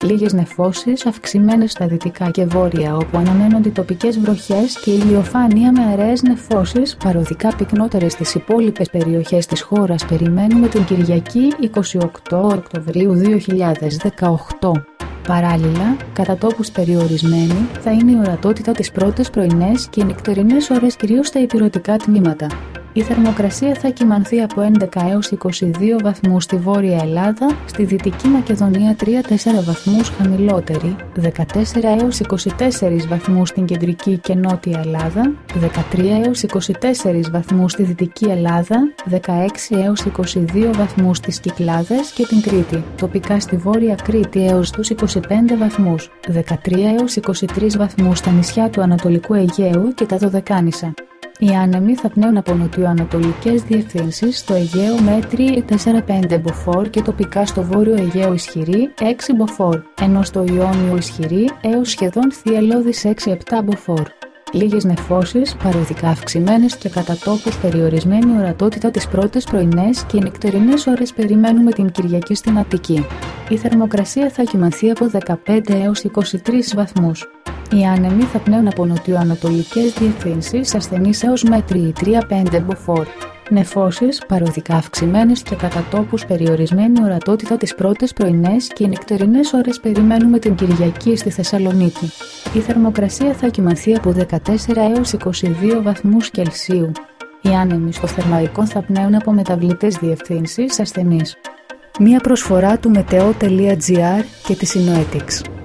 Λίγες νεφώσεις αυξημένες στα δυτικά και βόρεια, όπου αναμένονται τοπικές βροχές και ηλιοφάνεια με αραιές νεφώσεις, παροδικά πυκνότερες στις υπόλοιπες περιοχές της χώρας περιμένουμε την Κυριακή 28 Οκτωβρίου 2018. Παράλληλα, κατά τόπους περιορισμένη, θα είναι η ορατότητα τις πρώτες πρωινές και νυχτερινές ώρες κυρίως στα ηπειρωτικά τμήματα. Η θερμοκρασία θα κυμανθεί από 11 έως 22 βαθμούς στη Βόρεια Ελλάδα, στη Δυτική Μακεδονία 3-4 βαθμούς χαμηλότερη, 14 έως 24 βαθμούς στην Κεντρική και Νότια Ελλάδα, 13 έως 24 βαθμούς στη Δυτική Ελλάδα, 16 έως 22 βαθμούς στις Κυκλάδες και την Κρήτη, τοπικά στη Βόρεια Κρήτη έως τους 25 βαθμούς, 13 έως 23 βαθμούς στα νησιά του Ανατολικού Αιγαίου και τα Δωδεκάνησα. Οι άνεμοι θα πνέουν από νοτιοανατολικές διευθύνσεις στο Αιγαίο μέτρη 4-5 μποφόρ και τοπικά στο Βόρειο Αιγαίο ισχυρή 6 μποφόρ, ενώ στο Ιόνιο ισχυρή έως σχεδόν θυελλώδης 6-7 μποφόρ. Λίγες νεφώσεις, παροδικά αυξημένες και κατά τόπους περιορισμένη ορατότητα τις πρώτες πρωινές και νυχτερινές ώρες περιμένουμε την Κυριακή στην Αττική. Η θερμοκρασία θα κυμανθεί από 15 έως 23 βαθμούς. Οι άνεμοι θα πνέουν από νοτιοανατολικές διευθύνσεις ασθενείς έως μέτρη 3-5 μποφόρ. Νεφώσεις, παροδικά αυξημένες και κατά τόπους περιορισμένη ορατότητα τις πρώτες πρωινές και νυχτερινές ώρες περιμένουμε την Κυριακή στη Θεσσαλονίκη. Η θερμοκρασία θα κυμανθεί από 14 έως 22 βαθμούς Κελσίου. Οι άνεμοι στο θερμαϊκό θα πνέουν από μεταβλητές διευθύνσεις ασθενείς. Μία προσφορά του Meteo.gr και της Synoetics.